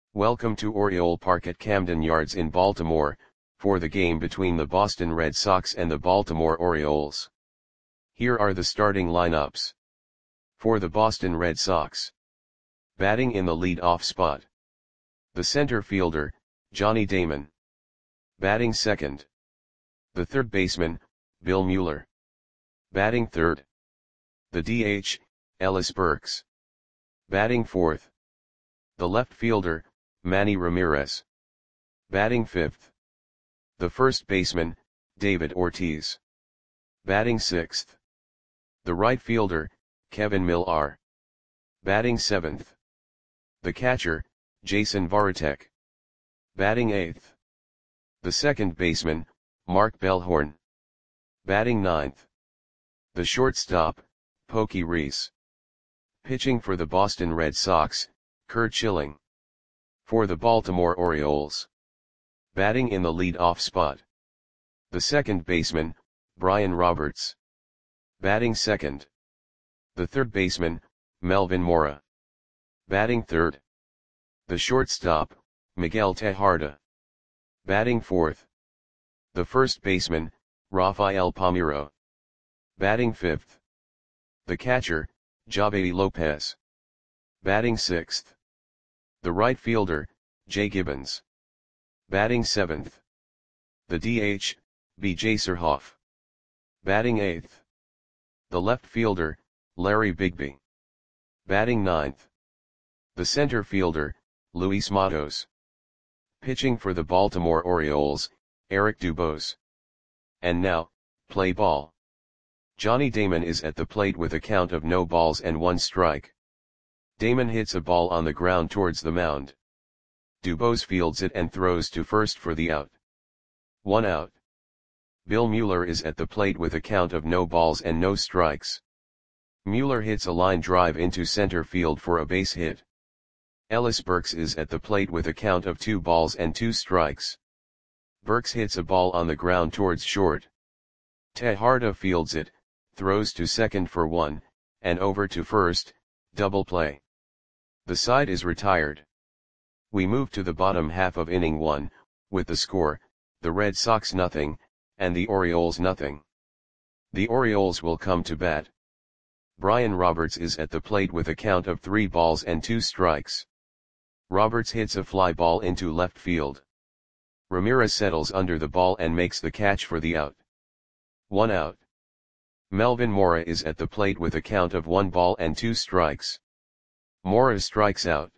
Welcome to Oriole Park at Camden Yards in Baltimore, for the game between the Boston Red Sox and the Baltimore Orioles. Here are the starting lineups. For the Boston Red Sox. Batting in the lead-off spot. The center fielder, Johnny Damon. Batting second. The third baseman, Bill Mueller. Batting third. The DH, Ellis Burks. Batting fourth. The left fielder, Manny Ramirez. Batting fifth. The first baseman, David Ortiz. Batting sixth. The right fielder, Kevin Millar. Batting seventh. The catcher, Jason Varitek. Batting eighth. The second baseman, Mark Bellhorn. Batting ninth. The shortstop, Pokey Reese. Pitching for the Boston Red Sox, Curt Schilling. For the Baltimore Orioles. Batting in the lead-off spot. The second baseman, Brian Roberts. Batting second. The third baseman, Melvin Mora. Batting third. The shortstop, Miguel Tejada. Batting fourth. The first baseman, Rafael Palmeiro. Batting fifth. The catcher, Javy Lopez. Batting sixth. The right fielder, Jay Gibbons. Batting seventh. The DH, B.J. Surhoff. Batting eighth. The left fielder, Larry Bigby. Batting ninth. The center fielder, Luis Matos. Pitching for the Baltimore Orioles, Eric Dubose. And now, play ball. Johnny Damon is at the plate with a count of no balls and one strike. Damon hits a ball on the ground towards the mound. Dubose fields it and throws to first for the out. 1 out. Bill Mueller is at the plate with a count of no balls and no strikes. Mueller hits a line drive into center field for a base hit. Ellis Burks is at the plate with a count of 2 balls and 2 strikes. Burks hits a ball on the ground towards short. Tejada fields it, throws to second for 1, and over to first, double play. The side is retired. We move to the bottom half of inning 1, with the score, the Red Sox nothing, and the Orioles nothing. The Orioles will come to bat. Brian Roberts is at the plate with a count of 3 balls and 2 strikes. Roberts hits a fly ball into left field. Ramirez settles under the ball and makes the catch for the out. 1 out. Melvin Mora is at the plate with a count of 1 ball and 2 strikes. Mora strikes out.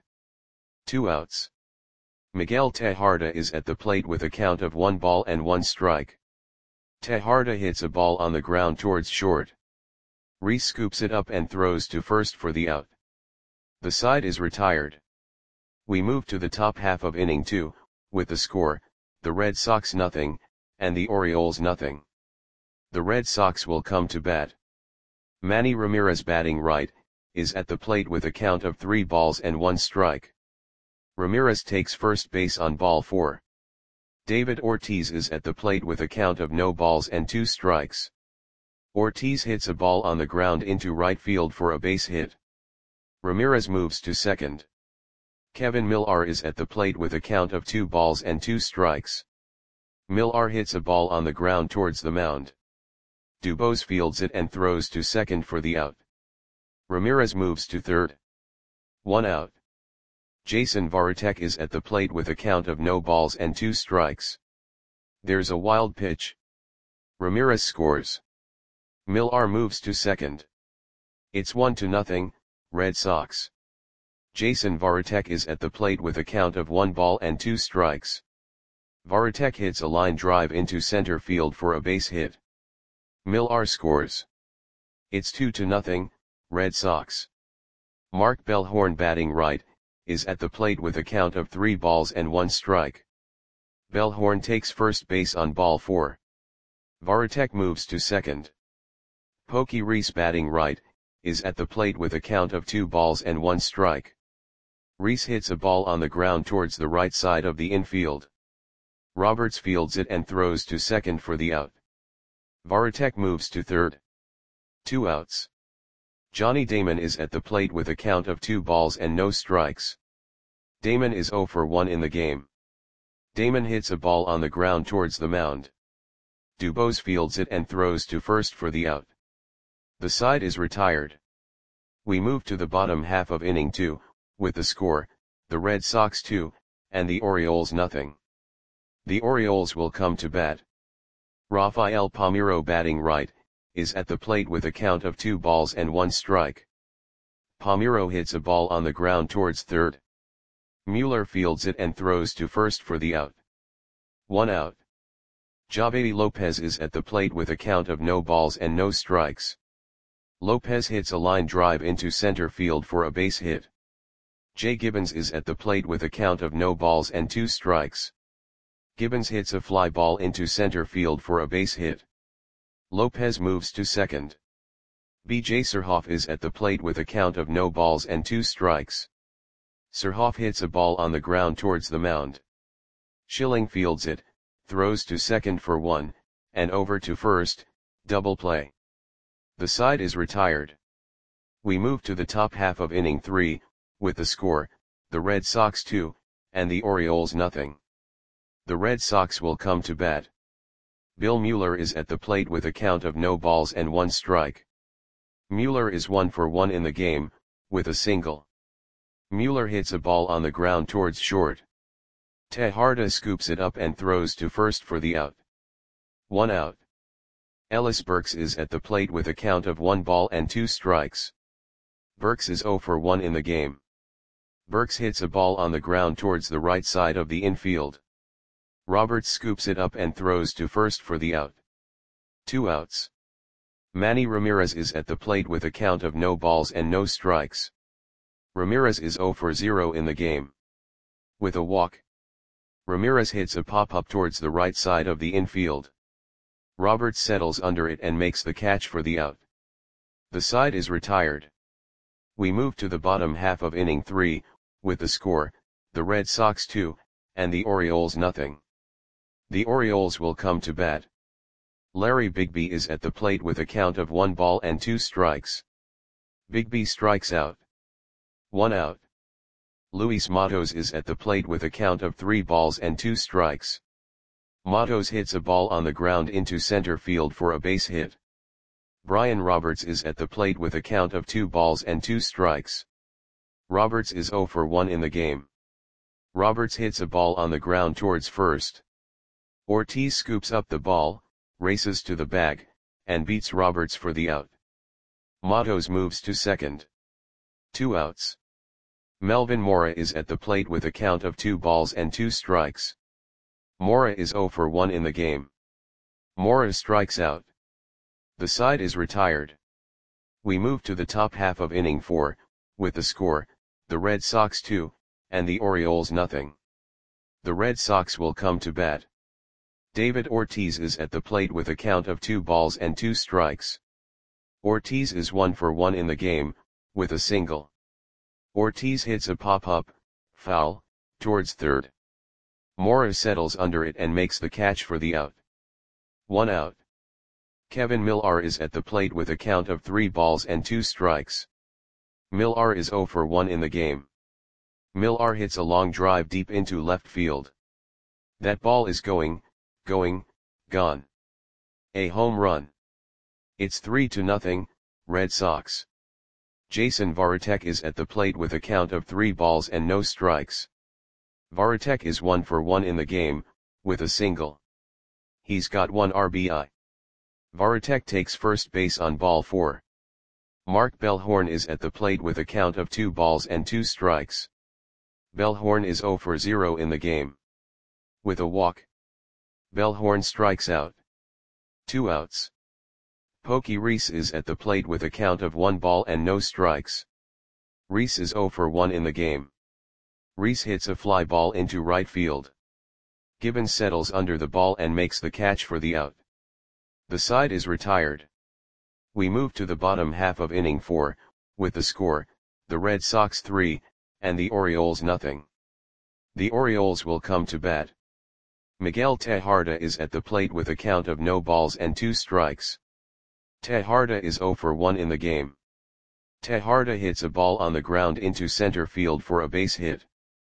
2 outs. Miguel Tejada is at the plate with a count of 1 ball and 1 strike. Tejada hits a ball on the ground towards short. Reese scoops it up and throws to first for the out. The side is retired. We move to the top half of inning 2, with the score, the Red Sox nothing, and the Orioles nothing. The Red Sox will come to bat. Manny Ramirez batting right, is at the plate with a count of 3 balls and 1 strike. Ramirez takes first base on ball 4. David Ortiz is at the plate with a count of no balls and 2 strikes. Ortiz hits a ball on the ground into right field for a base hit. Ramirez moves to second. Kevin Millar is at the plate with a count of 2 balls and 2 strikes. Millar hits a ball on the ground towards the mound. Dubose fields it and throws to second for the out. Ramirez moves to third. 1 out. Jason Varitek is at the plate with a count of no balls and 2 strikes. There's a wild pitch. Ramirez scores. Millar moves to second. It's 1-0, Red Sox. Jason Varitek is at the plate with a count of 1 ball and 2 strikes. Varitek hits a line drive into center field for a base hit. Millar scores. It's 2-0, Red Sox. Mark Bellhorn batting right, is at the plate with a count of 3 balls and 1 strike. Bellhorn takes first base on ball 4. Varitek moves to second. Pokey Reese batting right, is at the plate with a count of 2 balls and 1 strike. Reese hits a ball on the ground towards the right side of the infield. Roberts fields it and throws to second for the out. Varitek moves to third. 2 outs. Johnny Damon is at the plate with a count of 2 balls and no strikes. Damon is 0 for 1 in the game. Damon hits a ball on the ground towards the mound. Dubose fields it and throws to first for the out. The side is retired. We move to the bottom half of inning 2, with the score, the Red Sox 2, and the Orioles nothing. The Orioles will come to bat. Rafael Palmeiro, batting right, is at the plate with a count of 2 balls and 1 strike. Palmeiro hits a ball on the ground towards third. Mueller fields it and throws to first for the out. 1 out. Javedi Lopez is at the plate with a count of no balls and no strikes. Lopez hits a line drive into center field for a base hit. Jay Gibbons is at the plate with a count of no balls and 2 strikes. Gibbons hits a fly ball into center field for a base hit. Lopez moves to second. B.J. Surhoff is at the plate with a count of no balls and 2 strikes. Surhoff hits a ball on the ground towards the mound. Schilling fields it, throws to second for 1, and over to first, double play. The side is retired. We move to the top half of inning 3, with the score, the Red Sox 2, and the Orioles nothing. The Red Sox will come to bat. Bill Mueller is at the plate with a count of no balls and 1 strike. Mueller is 1 for 1 in the game, with a single. Mueller hits a ball on the ground towards short. Tejada scoops it up and throws to first for the out. 1 out. Ellis Burks is at the plate with a count of 1 ball and 2 strikes. Burks is 0 for 1 in the game. Burks hits a ball on the ground towards the right side of the infield. Roberts scoops it up and throws to first for the out. 2 outs. Manny Ramirez is at the plate with a count of no balls and no strikes. Ramirez is 0 for 0 in the game. With a walk, Ramirez hits a pop-up towards the right side of the infield. Roberts settles under it and makes the catch for the out. The side is retired. We move to the bottom half of inning 3, with the score, the Red Sox 2, and the Orioles nothing. The Orioles will come to bat. Larry Bigby is at the plate with a count of 1 ball and 2 strikes. Bigby strikes out. 1 out. Luis Matos is at the plate with a count of 3 balls and 2 strikes. Matos hits a ball on the ground into center field for a base hit. Brian Roberts is at the plate with a count of 2 balls and 2 strikes. Roberts is 0 for 1 in the game. Roberts hits a ball on the ground towards first. Ortiz scoops up the ball, races to the bag, and beats Roberts for the out. Matos moves to second. 2 outs. Melvin Mora is at the plate with a count of 2 balls and 2 strikes. Mora is 0 for 1 in the game. Mora strikes out. The side is retired. We move to the top half of inning 4, with the score, the Red Sox 2, and the Orioles nothing. The Red Sox will come to bat. David Ortiz is at the plate with a count of 2 balls and 2 strikes. Ortiz is 1 for 1 in the game, with a single. Ortiz hits a pop-up, foul, towards third. Mora settles under it and makes the catch for the out. 1 out. Kevin Millar is at the plate with a count of 3 balls and 2 strikes. Millar is 0 for 1 in the game. Millar hits a long drive deep into left field. That ball is gone. A home run. It's 3-0, Red Sox. Jason Varitek is at the plate with a count of 3 balls and no strikes. Varitek is 1 for 1 in the game, with a single. He's got 1 RBI. Varitek takes first base on ball 4. Mark Bellhorn is at the plate with a count of 2 balls and 2 strikes. Bellhorn is 0 for 0 in the game. With a walk, Bellhorn strikes out. 2 outs. Pokey Reese is at the plate with a count of 1 ball and no strikes. Reese is 0 for 1 in the game. Reese hits a fly ball into right field. Gibbons settles under the ball and makes the catch for the out. The side is retired. We move to the bottom half of inning 4, with the score, the Red Sox 3, and the Orioles nothing. The Orioles will come to bat. Miguel Tejada is at the plate with a count of no balls and 2 strikes. Tejada is 0 for 1 in the game. Tejada hits a ball on the ground into center field for a base hit.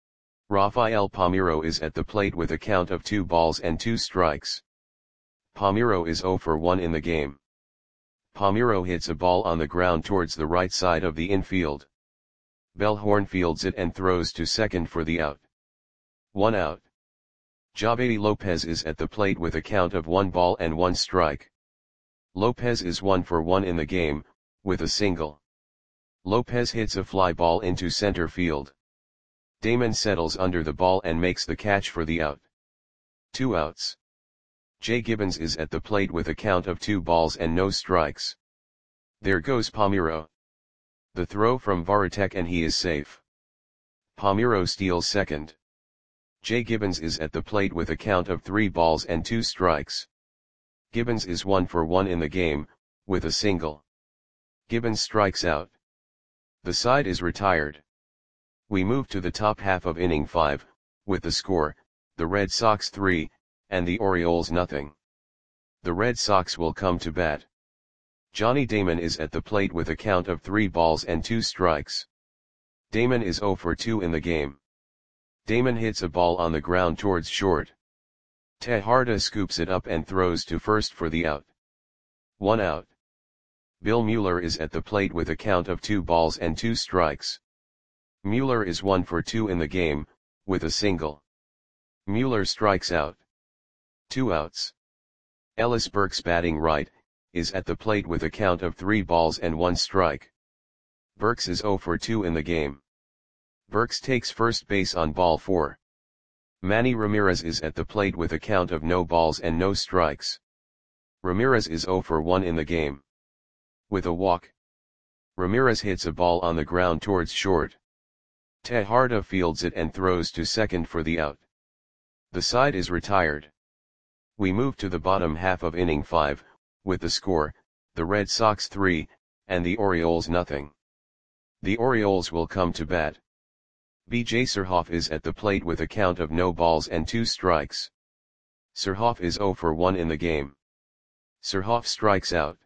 Rafael Palmeiro is at the plate with a count of 2 balls and 2 strikes. Palmeiro is 0 for 1 in the game. Palmeiro hits a ball on the ground towards the right side of the infield. Bellhorn fields it and throws to second for the out. 1 out. Javedi Lopez is at the plate with a count of 1 ball and 1 strike. Lopez is 1 for 1 in the game, with a single. Lopez hits a fly ball into center field. Damon settles under the ball and makes the catch for the out. 2 outs. Jay Gibbons is at the plate with a count of 2 balls and no strikes. There goes Palmeiro. The throw from Varitek and he is safe. Palmeiro steals second. Jay Gibbons is at the plate with a count of 3 balls and 2 strikes. Gibbons is 1 for 1 in the game, with a single. Gibbons strikes out. The side is retired. We move to the top half of inning 5, with the score, the Red Sox 3, and the Orioles nothing. The Red Sox will come to bat. Johnny Damon is at the plate with a count of 3 balls and 2 strikes. Damon is 0 for 2 in the game. Damon hits a ball on the ground towards short. Tejada scoops it up and throws to first for the out. 1 out. Bill Mueller is at the plate with a count of 2 balls and 2 strikes. Mueller is 1 for 2 in the game, with a single. Mueller strikes out. 2 outs. Ellis Burks, batting right, is at the plate with a count of 3 balls and 1 strike. Burks is 0 for 2 in the game. Burks takes first base on ball 4. Manny Ramirez is at the plate with a count of no balls and no strikes. Ramirez is 0 for 1 in the game. With a walk. Ramirez hits a ball on the ground towards short. Tejada fields it and throws to second for the out. The side is retired. We move to the bottom half of inning 5, with the score, the Red Sox 3, and the Orioles nothing. The Orioles will come to bat. B.J. Surhoff is at the plate with a count of no balls and 2 strikes. Surhoff is 0 for 1 in the game. Surhoff strikes out.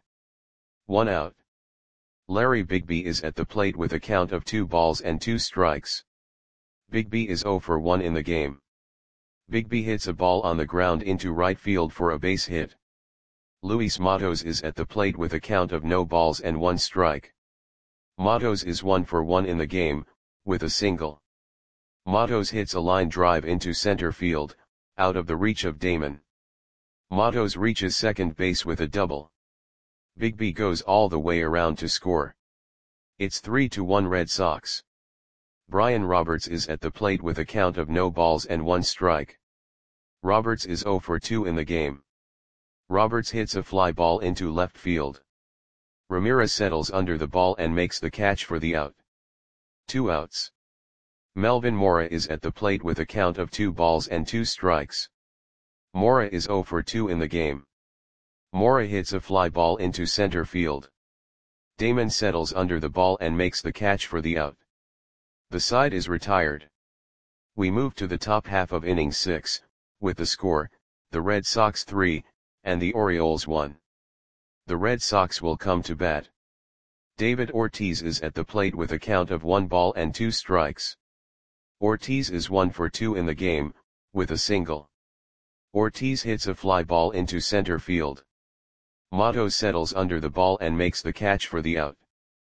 1 out. Larry Bigby is at the plate with a count of 2 balls and 2 strikes. Bigby is 0 for 1 in the game. Bigby hits a ball on the ground into right field for a base hit. Luis Matos is at the plate with a count of no balls and 1 strike. Matos is 1 for 1 in the game, with a single. Matos hits a line drive into center field, out of the reach of Damon. Matos reaches second base with a double. Bigby goes all the way around to score. It's 3-1 Red Sox. Brian Roberts is at the plate with a count of no balls and 1 strike. Roberts is 0 for 2 in the game. Roberts hits a fly ball into left field. Ramirez settles under the ball and makes the catch for the out. 2 outs. Melvin Mora is at the plate with a count of 2 balls and 2 strikes. Mora is 0 for 2 in the game. Mora hits a fly ball into center field. Damon settles under the ball and makes the catch for the out. The side is retired. We move to the top half of inning 6, with the score, the Red Sox 3, and the Orioles 1. The Red Sox will come to bat. David Ortiz is at the plate with a count of 1 ball and 2 strikes. Ortiz is 1 for 2 in the game, with a single. Ortiz hits a fly ball into center field. Matos settles under the ball and makes the catch for the out.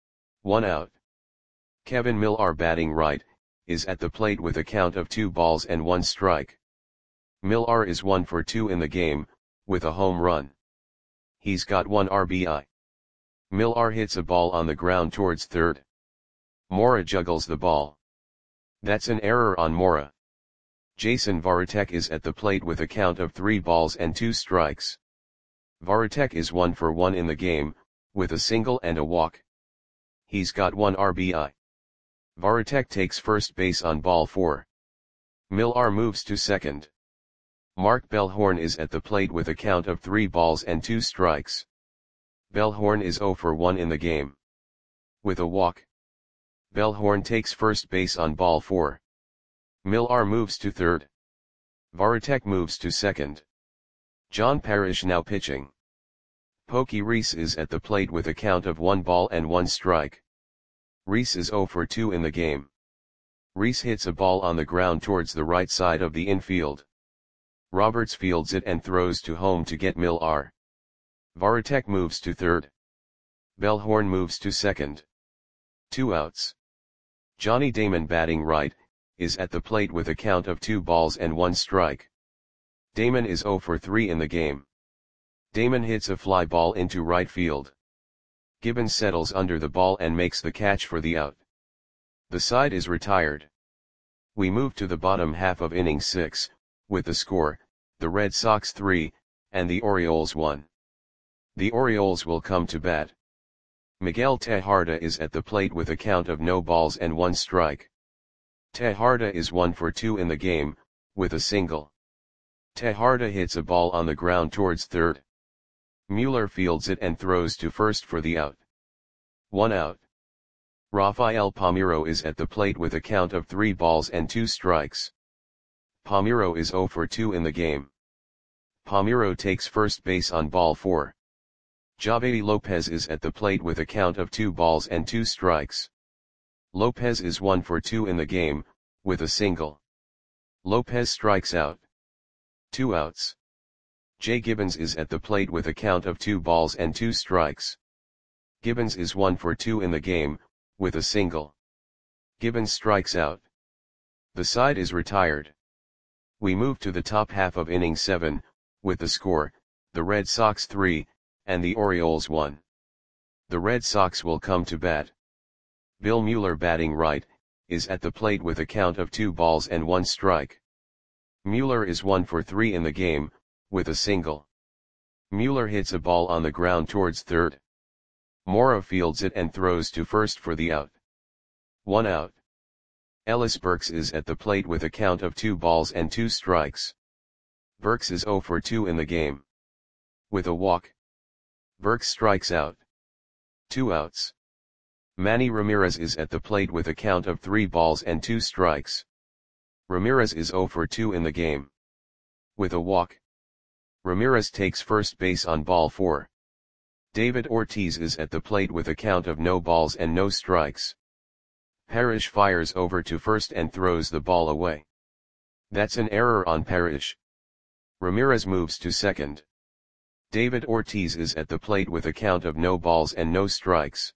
1 out. Kevin Millar, batting right, is at the plate with a count of 2 balls and 1 strike. Millar is 1 for 2 in the game, with a home run. He's got 1 RBI. Millar hits a ball on the ground towards third. Mora juggles the ball. That's an error on Mora. Jason Varitek is at the plate with a count of 3 balls and 2 strikes. Varitek is 1 for 1 in the game, with a single and a walk. He's got 1 RBI. Varitek takes first base on ball 4. Millar moves to second. Mark Bellhorn is at the plate with a count of 3 balls and 2 strikes. Bellhorn is 0 for 1 in the game. With a walk. Bellhorn takes first base on ball 4. Millar moves to third. Varitek moves to second. John Parrish now pitching. Pokey Reese is at the plate with a count of 1 ball and 1 strike. Reese is 0 for 2 in the game. Reese hits a ball on the ground towards the right side of the infield. Roberts fields it and throws to home to get Millar. Varitek moves to third. Bellhorn moves to second. 2 outs. Johnny Damon, batting right, is at the plate with a count of 2 balls and 1 strike. Damon is 0 for 3 in the game. Damon hits a fly ball into right field. Gibbons settles under the ball and makes the catch for the out. The side is retired. We move to the bottom half of inning 6, with the score, the Red Sox 3, and the Orioles 1. The Orioles will come to bat. Miguel Tejada is at the plate with a count of no balls and 1 strike. Tejada is 1 for 2 in the game, with a single. Tejada hits a ball on the ground towards third. Mueller fields it and throws to first for the out. 1 out. Rafael Palmeiro is at the plate with a count of 3 balls and 2 strikes. Palmeiro is 0 for 2 in the game. Palmeiro takes first base on ball 4. Javy Lopez is at the plate with a count of 2 balls and 2 strikes. Lopez is 1 for 2 in the game, with a single. Lopez strikes out. 2 outs. Jay Gibbons is at the plate with a count of 2 balls and 2 strikes. Gibbons is 1 for 2 in the game, with a single. Gibbons strikes out. The side is retired. We move to the top half of inning 7, with the score, the Red Sox 3, and the Orioles 1. The Red Sox will come to bat. Bill Mueller, batting right, is at the plate with a count of 2 balls and 1 strike. Mueller is 1 for 3 in the game, with a single. Mueller hits a ball on the ground towards third. Mora fields it and throws to first for the out. 1 out. Ellis Burks is at the plate with a count of 2 balls and 2 strikes. Burks is 0 for 2 in the game. With a walk. Burks strikes out. 2 outs. Manny Ramirez is at the plate with a count of 3 balls and 2 strikes. Ramirez is 0 for 2 in the game. With a walk. Ramirez takes first base on ball 4. David Ortiz is at the plate with a count of no balls and no strikes. Parrish fires over to first and throws the ball away. That's an error on Parrish. Ramirez moves to second. David Ortiz is at the plate with a count of no balls and no strikes.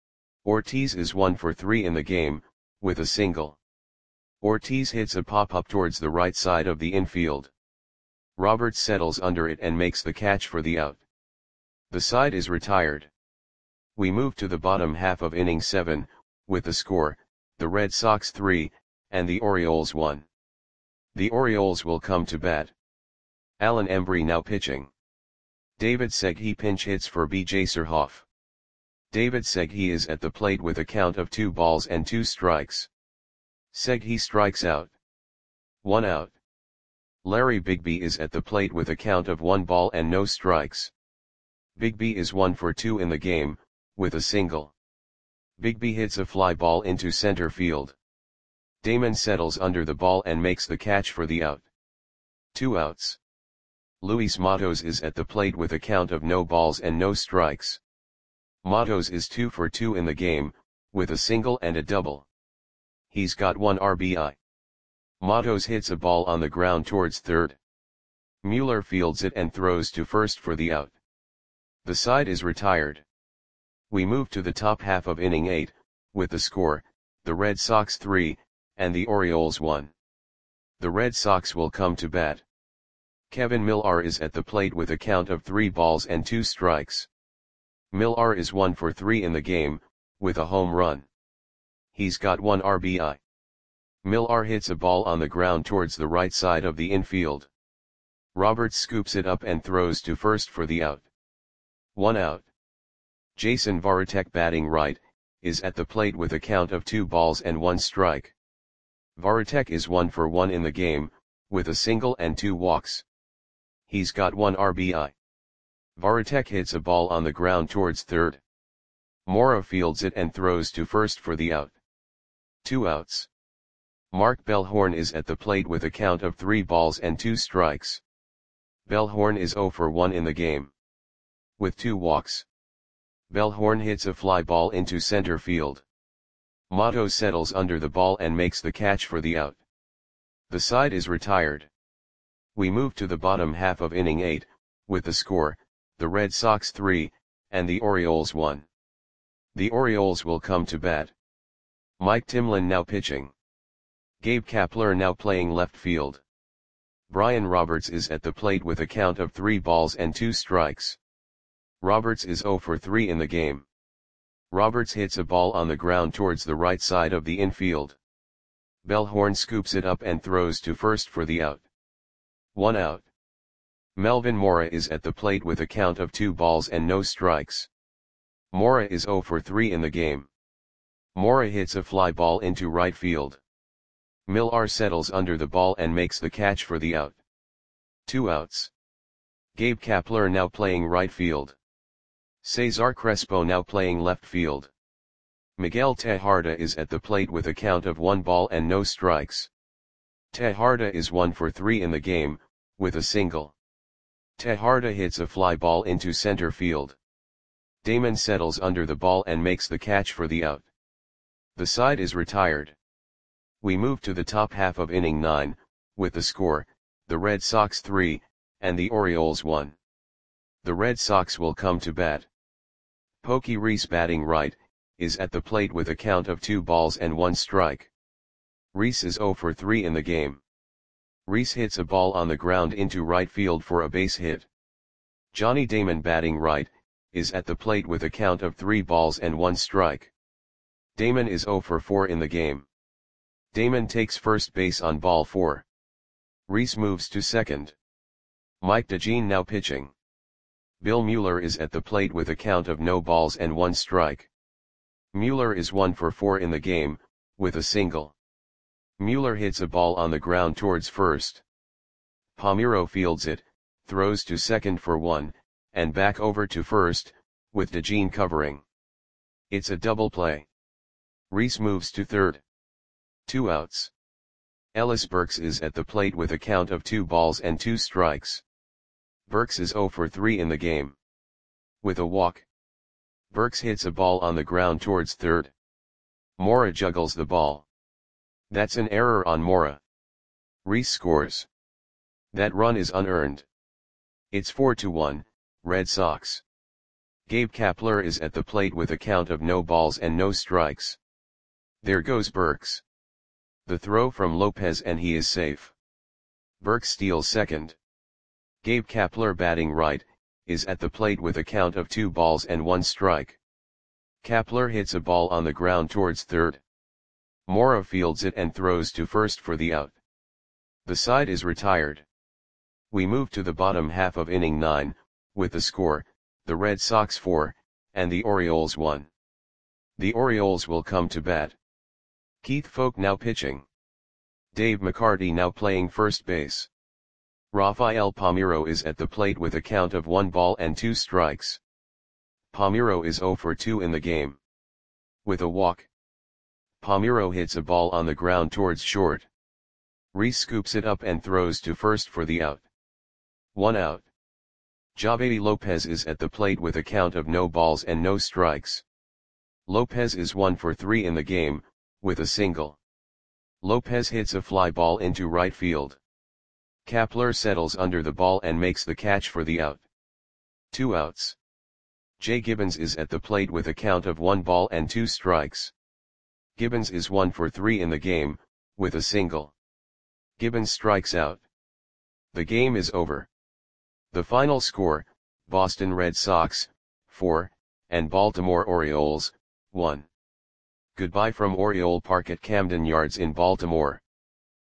Ortiz is 1 for 3 in the game, with a single. Ortiz hits a pop-up towards the right side of the infield. Roberts settles under it and makes the catch for the out. The side is retired. We move to the bottom half of inning 7, with the score, the Red Sox 3, and the Orioles 1. The Orioles will come to bat. Alan Embry now pitching. David Segui pinch hits for B.J. Surhoff. David Segui is at the plate with a count of 2 balls and 2 strikes. Segui strikes out. 1 out. Larry Bigby is at the plate with a count of 1 ball and no strikes. Bigby is 1 for 2 in the game, with a single. Bigby hits a fly ball into center field. Damon settles under the ball and makes the catch for the out. 2 outs. Luis Matos is at the plate with a count of no balls and no strikes. Matos is 2 for 2 in the game, with a single and a double. He's got 1 RBI. Matos hits a ball on the ground towards third. Mueller fields it and throws to first for the out. The side is retired. We move to the top half of inning 8, with the score, the Red Sox 3, and the Orioles 1. The Red Sox will come to bat. Kevin Millar is at the plate with a count of 3 balls and 2 strikes. Millar is 1 for 3 in the game, with a home run. He's got 1 RBI. Millar hits a ball on the ground towards the right side of the infield. Roberts scoops it up and throws to first for the out. 1 out. Jason Varitek, batting right, is at the plate with a count of 2 balls and 1 strike. Varitek is 1 for 1 in the game, with a single and 2 walks. He's got 1 RBI. Varitek hits a ball on the ground towards third. Mora fields it and throws to first for the out. 2 outs. Mark Bellhorn is at the plate with a count of 3 balls and 2 strikes. Bellhorn is 0 for 1 in the game. With 2 walks. Bellhorn hits a fly ball into center field. Motto settles under the ball and makes the catch for the out. The side is retired. We move to the bottom half of inning 8, with the score, the Red Sox 3, and the Orioles 1. The Orioles will come to bat. Mike Timlin now pitching. Gabe Kapler now playing left field. Brian Roberts is at the plate with a count of 3 balls and 2 strikes. Roberts is 0 for 3 in the game. Roberts hits a ball on the ground towards the right side of the infield. Bellhorn scoops it up and throws to first for the out. 1 out. Melvin Mora is at the plate with a count of 2 balls and no strikes. Mora is 0 for 3 in the game. Mora hits a fly ball into right field. Millar settles under the ball and makes the catch for the out. 2 outs. Gabe Kapler now playing right field. Cesar Crespo now playing left field. Miguel Tejada is at the plate with a count of 1 ball and no strikes. Tejada is 1 for 3 in the game, with a single. Tejada hits a fly ball into center field. Damon settles under the ball and makes the catch for the out. The side is retired. We move to the top half of inning 9, with the score, the Red Sox 3, and the Orioles 1. The Red Sox will come to bat. Pokey Reese batting right, is at the plate with a count of 2 balls and 1 strike. Reese is 0 for 3 in the game. Reese hits a ball on the ground into right field for a base hit. Johnny Damon batting right, is at the plate with a count of 3 balls and 1 strike. Damon is 0 for 4 in the game. Damon takes first base on ball 4. Reese moves to second. Mike DeJean now pitching. Bill Mueller is at the plate with a count of no balls and 1 strike. Mueller is 1 for 4 in the game, with a single. Mueller hits a ball on the ground towards first. Palmeiro fields it, throws to second for 1, and back over to first, with DeJean covering. It's a double play. Reese moves to third. 2 outs. Ellis Burks is at the plate with a count of 2 balls and 2 strikes. Burks is 0 for 3 in the game. With a walk. Burks hits a ball on the ground towards third. Mora juggles the ball. That's an error on Mora. Reese scores. That run is unearned. It's 4-1, Red Sox. Gabe Kapler is at the plate with a count of no balls and no strikes. There goes Burks. The throw from Lopez and he is safe. Burks steals second. Gabe Kapler batting right, is at the plate with a count of 2 balls and 1 strike. Kapler hits a ball on the ground towards third. Mora fields it and throws to first for the out. The side is retired. We move to the bottom half of inning 9, with the score, the Red Sox 4, and the Orioles 1. The Orioles will come to bat. Keith Foulke now pitching. Dave McCarty now playing first base. Rafael Palmeiro is at the plate with a count of 1 ball and 2 strikes. Palmeiro is 0 for 2 in the game. With a walk. Palmeiro hits a ball on the ground towards short. Reese scoops it up and throws to first for the out. 1 out. Javy Lopez is at the plate with a count of no balls and no strikes. Lopez is 1 for 3 in the game, with a single. Lopez hits a fly ball into right field. Kapler settles under the ball and makes the catch for the out. 2 outs. Jay Gibbons is at the plate with a count of 1 ball and 2 strikes. Gibbons is 1 for 3 in the game, with a single. Gibbons strikes out. The game is over. The final score, Boston Red Sox, 4, and Baltimore Orioles, 1. Goodbye from Oriole Park at Camden Yards in Baltimore.